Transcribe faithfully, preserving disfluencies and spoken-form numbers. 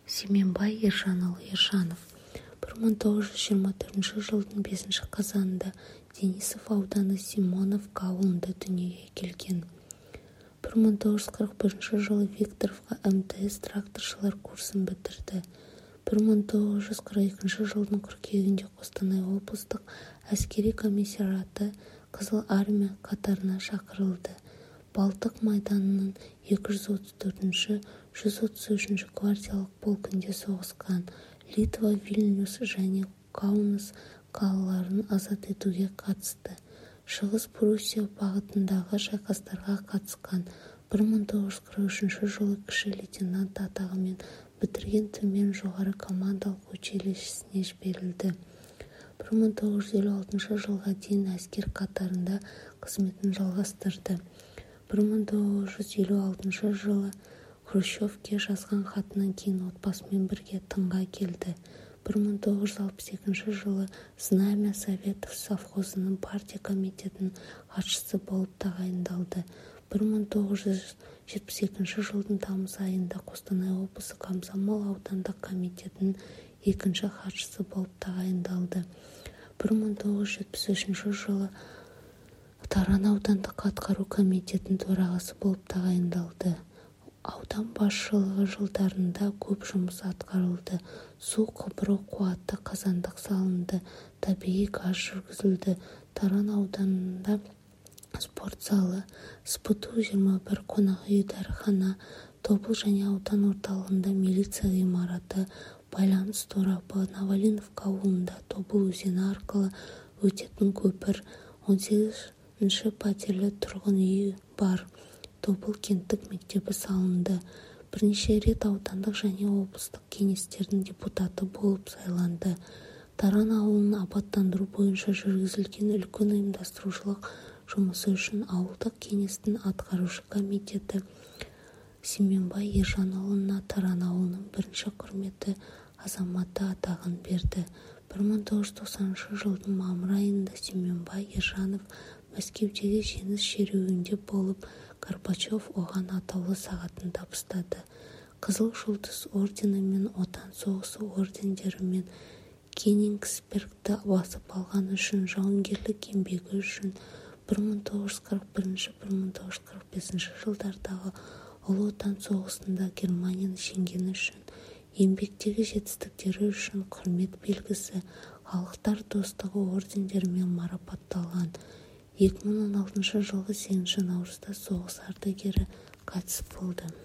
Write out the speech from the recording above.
Семенбай Ержанұлы Ержанов бір мың тоғыз жүз жиырма төртінші жылдың бесінші қазанында Денисов ауданы Симоновка ауылында дүниеге келген. бір мың тоғыз жүз қырық бірінші жылы Викторовка эм тэ эс тракторшылар курсын бітірді. бір мың тоғыз жүз қырық екінші жылдың қыркүйегінде Қостанай облыстық әскери комиссариаты Қызыл армия қатарына шақырылды. Балтық майданының екі жүз отыз төртінші — жүз отыз үшінші гвардиялық полкінде соғысқан. Литва, Вильнюс және Каунас қалаларын азат етуге қатысты. Шығыс Пруссия бағытындағы шайқастарға қатысқан. бір мың тоғыз жүз қырық үшінші жылы кіші лейтенант атағымен бітірген Төмен жоғары командалық училищесіне жіберілді. бір мың тоғыз жүз елу алтыншы жылға дейін әскер қатарында қызметін жалғастырды. бір мың тоғыз жүз елу алтыншы жылы Хрущевке жазған хатынан кейін отбасымен бірге тыңға келді. бір мың тоғыз жүз алпыс екінші жылы Знамя Советов совхозының партия комитетінің хатшысы болып тағайындалды. бір мың тоғыз жүз жетпіс екінші жылдың тамыз айында Қостанай облысы Комсомол аудандық комитетінің екінші хатшысы болып тағайындалды. бір мың тоғыз жүз жетпіс үшінші жылы Таран аудандық атқару комитетінің төрағасы болып тағайындалды. Аудан басшылығы жылдарында көп жұмыс атқарылды. Су құбыры, қуатты қазандық салынды, табиғи газ жүргізілді. Таран ауданында спорт залы, СПТУ жиырма бір, қонақ үй, дәріхана, Тобыл және аудан орталығында милиция ғимараты, байланыс торабы, Новолиновка ауылында Тобыл өзені арқылы өтетін көпір, он сегізінші пәтерлі тұрғын үй бар. Тобыл кенттік мектебі салынды. Бірнеше рет аудандық және облыстық кеңестердің депутаты болып сайланды. Таран ауылын абаттандыру бойынша жүргізілген үлкен ұйымдастырушылық жұмысы үшін ауылдық кеңестің атқарушы комитеті Семенбай Ержанұлына Таран ауылының бірінші құрметті азаматы атағын берді. бір мың тоғыз жүз тоқсаныншы жылдың мамыр айында Семенбай Ержанов Мәскеудегі жеңіс шеруінде болып, Горбачев оған атаулы сағатын табыстады. Қызыл жұлдыз ордені мен Отан соғысы ордендерімен Кенигсбергті басып алғаны үшін, жауынгерлік еңбегі үшін бір мың тоғыз жүз қырық бірінші — бір мың тоғыз жүз қырық бесінші жылдардағы Ұлы Отан соғысында Германияны жеңгені үшін, еңбектегі жетістіктері үшін құрмет белгісі, халықтар достығы ордендерімен марапатталған. екі мың он алтыншы жылғы сегізінші наурызда соғыс ардагері қайтыс болды.